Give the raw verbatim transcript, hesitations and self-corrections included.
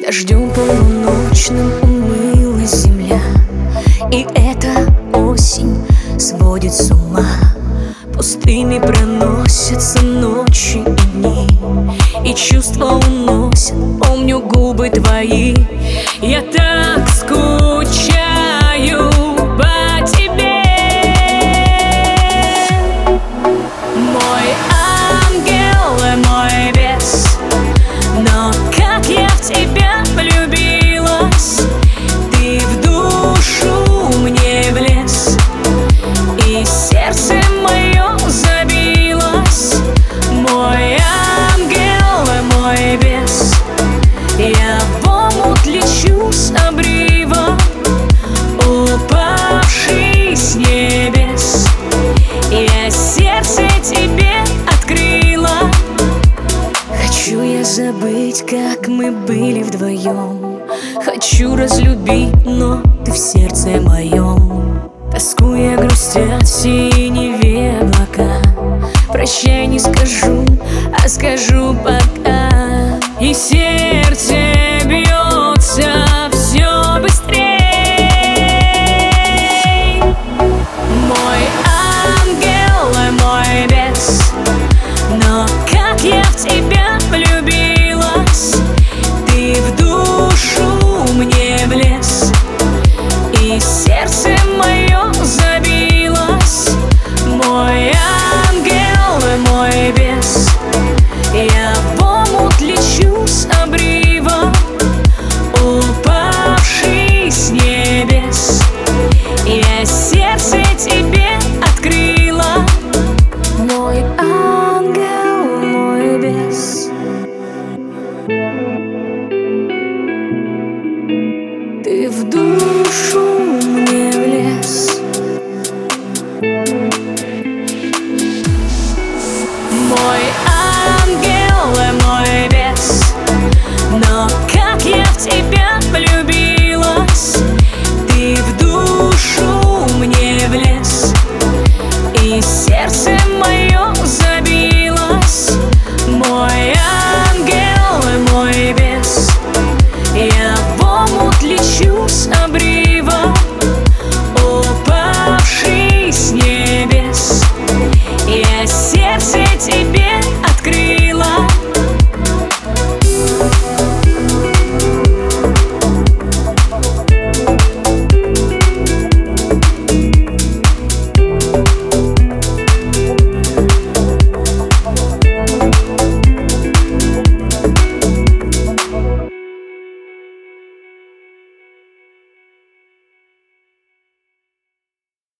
Дождем полуночным умылась земля, и эта осень сводит с ума. Пустыми проносятся ночи и дни, и чувства уносят, помню губы твои. Я так скучаю по тебе, мой ангел и мой бес. Но как я в тебя влюбилась, ты в душу мне влез, и сердце мое забилось. Мой ангел и мой бес, я в омут лечу с обрива, упавший с небес. Я сердце тебе открыла. Хочу я забыть, как мы были вдвоем. Хочу разлюбить, но ты в сердце моем. Тоскуя, грустят в синеве облака. Прощай не скажу, а скажу пока. И сердце бьется все быстрей. Мой ангел и мой бес, но как я в тебя влюбилась, ты в душу мне влез, и сердце мое забилось. Мой ангел и мой бес, я в омут лечу с обрива, упавший с небес. Я сердце тебе открыла. Мой ангел, мой бес, ты в душу